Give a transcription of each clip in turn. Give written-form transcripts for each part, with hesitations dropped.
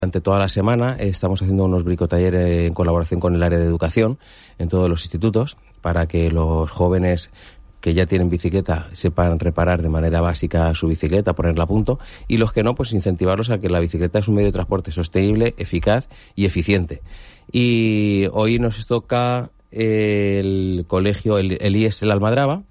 Durante toda la semana estamos haciendo unos bricotalleres en colaboración con el área de educación en todos los institutos para que los jóvenes que ya tienen bicicleta sepan reparar de manera básica su bicicleta, ponerla a punto, y los que no, pues incentivarlos a que la bicicleta es un medio de transporte sostenible, eficaz y eficiente. Y hoy nos toca el colegio, el IES El Almadraba,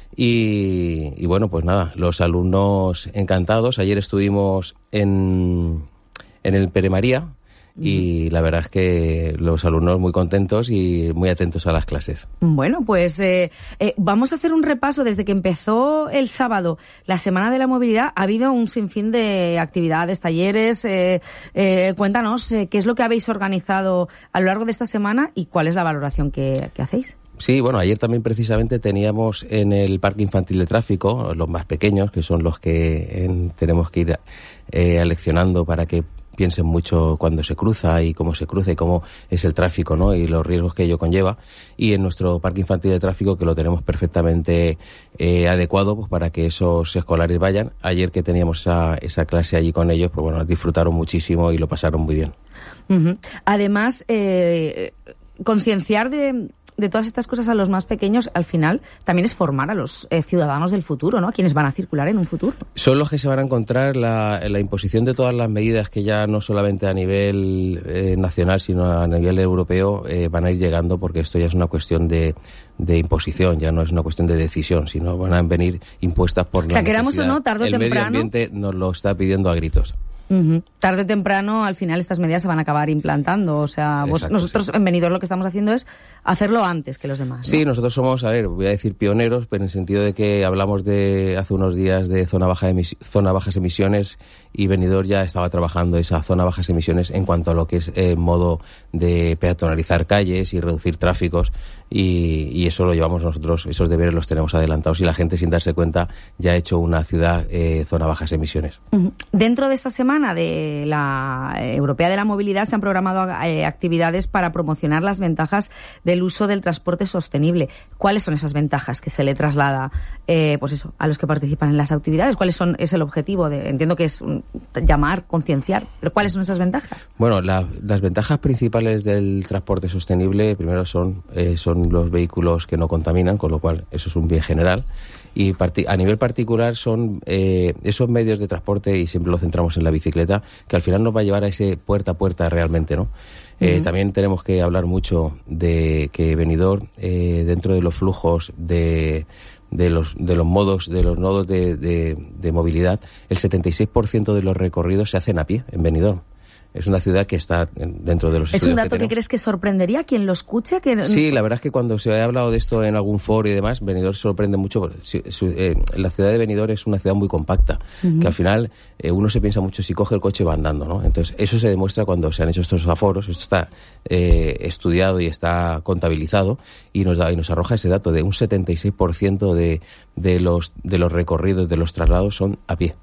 y bueno, pues nada, los alumnos encantados. Ayer estuvimos en el Pere María y la verdad es que los alumnos muy contentos y muy atentos a las clases. Bueno, pues vamos a hacer un repaso. Desde que empezó el sábado la Semana de la Movilidad ha habido un sinfín de actividades, talleres. Cuéntanos qué es lo que habéis organizado a lo largo de esta semana y cuál es la valoración que hacéis. Sí, bueno, ayer también precisamente teníamos en el Parque Infantil de Tráfico, los más pequeños, que son los que tenemos que ir aleccionando para que piensen mucho cuando se cruza y cómo se cruza y cómo es el tráfico, ¿no? Y los riesgos que ello conlleva. Y en nuestro Parque Infantil de Tráfico, que lo tenemos perfectamente adecuado pues para que esos escolares vayan. Ayer que teníamos esa clase allí con ellos, pues bueno, disfrutaron muchísimo y lo pasaron muy bien. Además, concienciar de todas estas cosas a los más pequeños, al final, también es formar a los ciudadanos del futuro, ¿no? Quienes van a circular en un futuro. Son los que se van a encontrar la imposición de todas las medidas que ya no solamente a nivel nacional, sino a nivel europeo van a ir llegando, porque esto ya es una cuestión de imposición, ya no es una cuestión de decisión, sino van a venir impuestas por la necesidad. Queramos o no, tarde o temprano. El medio ambiente nos lo está pidiendo a gritos. Tarde o temprano, al final, estas medidas se van a acabar implantando. O sea, nosotros en Benidorm lo que estamos haciendo es hacerlo antes que los demás, ¿no? Sí, nosotros somos, voy a decir pioneros, pero en el sentido de que hablamos hace unos días de zona bajas emisiones, y Benidorm ya estaba trabajando esa zona bajas emisiones en cuanto a lo que es el modo de peatonalizar calles y reducir tráficos, y eso lo llevamos nosotros, esos deberes los tenemos adelantados, y la gente, sin darse cuenta, ya ha hecho una ciudad zona bajas emisiones. Dentro de esta semana de la Europea de la Movilidad se han programado actividades para promocionar las ventajas del uso del transporte sostenible. ¿Cuáles son esas ventajas que se le traslada a los que participan en las actividades? ¿Es el objetivo? Entiendo que es llamar, concienciar, pero ¿cuáles son esas ventajas? Bueno, las ventajas principales del transporte sostenible, primero son los vehículos que no contaminan, con lo cual eso es un bien general. Y a nivel particular son esos medios de transporte, y siempre lo centramos en la bicicleta, que al final nos va a llevar a ese puerta a puerta realmente, ¿no? También tenemos que hablar mucho de que Benidorm, dentro de los flujos de los nodos de movilidad, el 76% de los recorridos se hacen a pie en Benidorm. Es una ciudad que está dentro de los estudios. ¿Es un dato que crees que sorprendería a quien lo escuche? Sí, la verdad es que cuando se ha hablado de esto en algún foro y demás, Benidorm sorprende mucho. La ciudad de Benidorm es una ciudad muy compacta, que al final uno se piensa mucho si coge el coche va andando, ¿no? Entonces eso se demuestra cuando se han hecho estos aforos. Esto está estudiado y está contabilizado, y nos arroja ese dato de un 76% de los recorridos, de los traslados son a pie.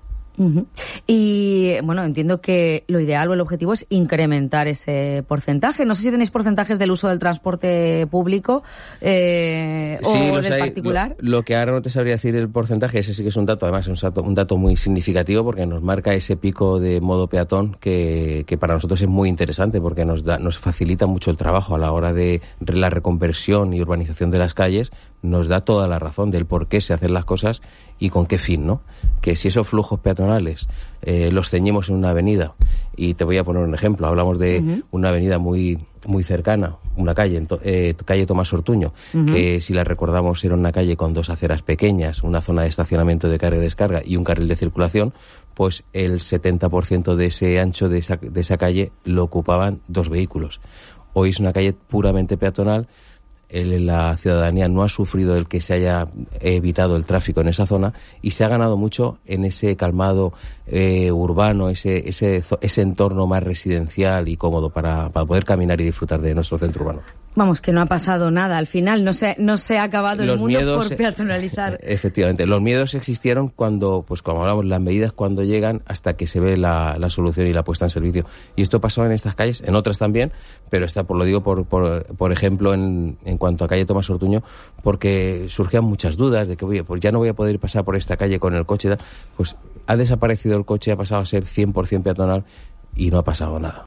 Y bueno, entiendo que lo ideal o el objetivo es incrementar ese porcentaje. No sé si tenéis porcentajes del uso del transporte público o del particular. Lo que ahora no te sabría decir el porcentaje, ese sí que es un dato, además es un dato muy significativo, porque nos marca ese pico de modo peatón que para nosotros es muy interesante, porque nos facilita mucho el trabajo a la hora de la reconversión y urbanización de las calles. Nos da toda la razón del por qué se hacen las cosas y con qué fin, ¿no? Que si esos flujos peatonales los ceñimos en una avenida, y te voy a poner un ejemplo, hablamos de una avenida muy muy cercana, una calle, calle Tomás Ortuño, que si la recordamos era una calle con dos aceras pequeñas, una zona de estacionamiento de carga y descarga y un carril de circulación, pues el 70% de ese ancho de esa calle lo ocupaban dos vehículos. Hoy es una calle puramente peatonal. La ciudadanía no ha sufrido el que se haya evitado el tráfico en esa zona, y se ha ganado mucho en ese calmado urbano, ese entorno más residencial y cómodo para poder caminar y disfrutar de nuestro centro urbano. Vamos, que no ha pasado nada. Al final no se ha acabado el mundo miedos, por peatonalizar. Efectivamente. Los miedos existieron cuando, pues como hablamos, las medidas cuando llegan hasta que se ve la solución y la puesta en servicio. Y esto pasó en estas calles, en otras también, pero lo digo por ejemplo en cuanto a calle Tomás Ortuño, porque surgían muchas dudas de que, pues ya no voy a poder pasar por esta calle con el coche. Pues ha desaparecido el coche, ha pasado a ser 100% peatonal. y no ha pasado nada.